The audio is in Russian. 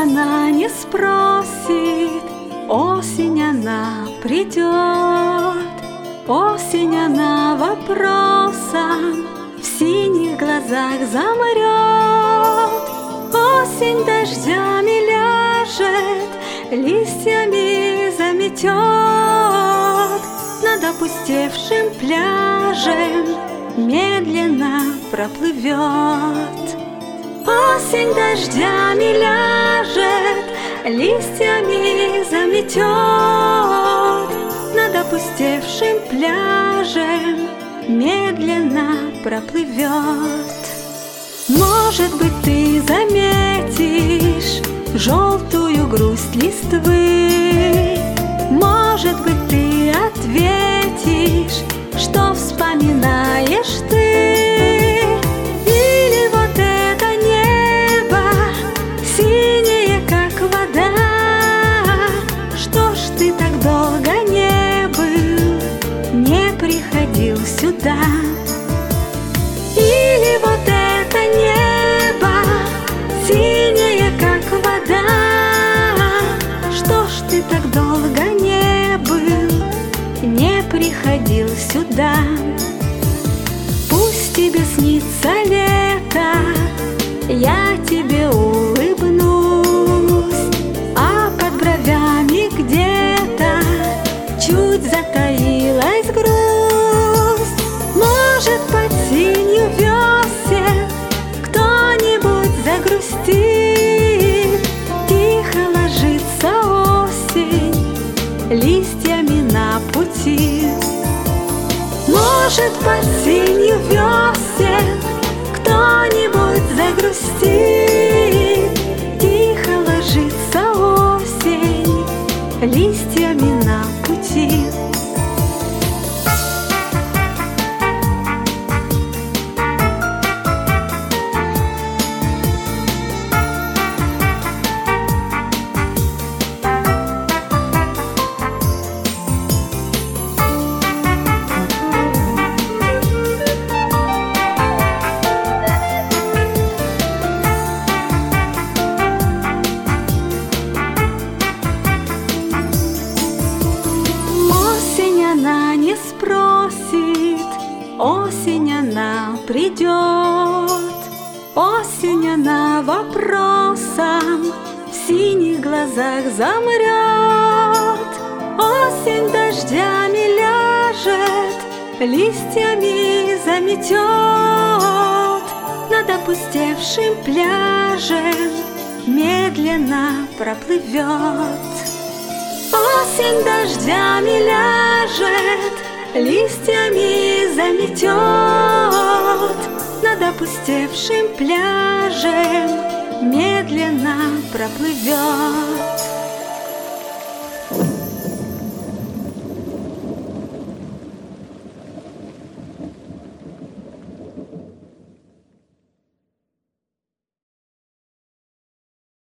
она не спросит, осень она придет, осень она вопросом в синих глазах замрет, осень дождями ляжет, листьями заметет, над опустевшим пляжем медленно проплывет. Осень дождями ляжет, листьями заметет, над опустевшим пляжем медленно проплывет. Может быть, ты заметишь желтую грусть листвы, может быть, ты ответишь, что вспоминаешь ты. Или вот это небо, синее, как вода, что ж ты так долго не был, не приходил сюда. Или вот это небо, синее, как вода, что ж ты так долго не был, не приходил сюда. Пусть тебе снится лето, я тебе улыбнусь, а под бровями где-то чуть затаилась грусть. Может, под сенью весен кто-нибудь загрустит, тихо ложится осень листьями на пути. Может, под сенью весен кто-нибудь загрустит, тихо ложится осень листьями на пути. Она не спросит, осень она придет, осень она вопросом в синих глазах замрет, осень дождями ляжет, листьями заметет, над опустевшим пляжем медленно проплывет. Осень дождями ляжет, листьями заметет, над опустевшим пляжем медленно проплывет.